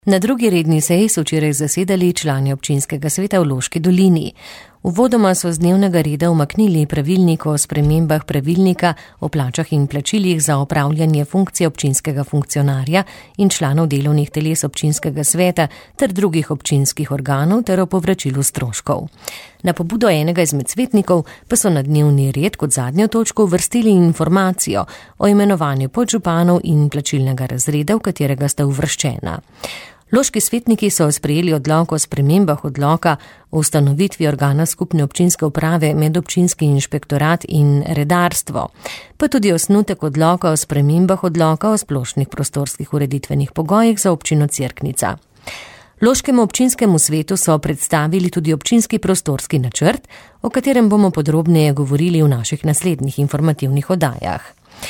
Na drugi redni seji so včeraj zasedali člani občinskega sveta v Loški dolini. Uvodoma so z dnevnega reda umaknili pravilnik o spremembah pravilnika o plačah in plačilih za opravljanje funkcije občinskega funkcionarja in članov delovnih teles občinskega sveta ter drugih občinskih organov ter o povračilu stroškov. Na pobudo enega izmed svetnikov pa so na dnevni red kot zadnjo točko uvrstili informacijo o imenovanju podžupanov in plačilnega razreda, v katerega sta uvrščena. Loški svetniki so sprejeli odlok o spremembah odloka o ustanovitvi organa skupne občinske uprave, medobčinski inšpektorat in redarstvo, pa tudi osnutek odloka o spremembah odloka o splošnih prostorskih ureditvenih pogojih za občino Cerknica. Loškemu občinskemu svetu so predstavili tudi občinski prostorski načrt, o katerem bomo podrobneje govorili v naših naslednjih informativnih oddajah.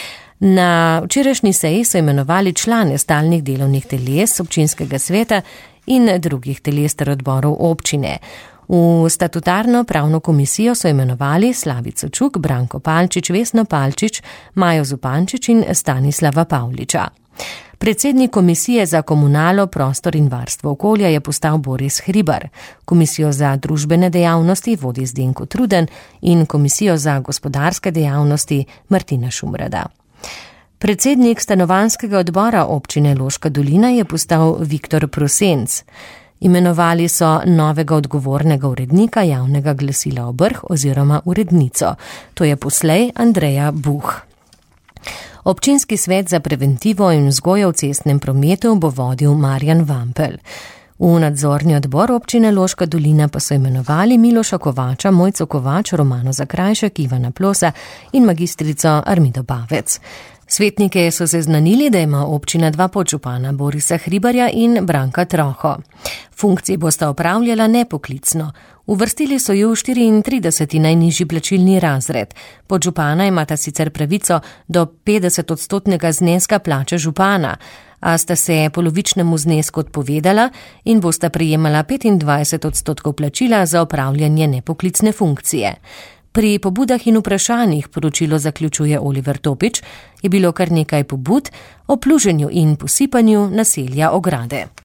Na včerajšnji seji so imenovali člane stalnih delovnih teles občinskega sveta in drugih teles ter odborov občine. V statutarno pravno komisijo so imenovali Slavico Čuk, Branko Palčič, Vesno Palčič, Majo Zupančič in Stanislava Pavliča. Predsednik komisije za komunalo, prostor in varstvo okolja je postal Boris Hribar. Komisijo za družbene dejavnosti vodi Zdenko Truden in komisijo za gospodarske dejavnosti Martina Šumrada. Predsednik stanovanjskega odbora občine Loška dolina je postal Viktor Prosenc. Imenovali so novega odgovornega urednika javnega glasila Obrh oziroma urednico. To je poslej Andreja Buh. Občinski svet za preventivo in vzgojo v cestnem prometu bo vodil Marjan Vampel. V nadzorni odbor občine Loška dolina pa so imenovali Miloša Kovača, Mojco Kovač, Romano Zakrajšek, Ivana Plosa in magistrico Armido Bavec. Svetnike so seznanili, da ima občina dva podžupana, Borisa Hribarja in Branka Troho. Funkcije bosta opravljala nepoklicno. Uvrstili so ju v 34. najnižji plačilni razred. Podžupana imata sicer pravico do 50% zneska plače župana, a sta se polovičnemu znesku odpovedala in bosta prejemala 25% plačila za opravljanje nepoklicne funkcije. Pri pobudah in vprašanjih, poročilo zaključuje Oliver Topič, je bilo kar nekaj pobud o pluženju in posipanju naselja Ograde.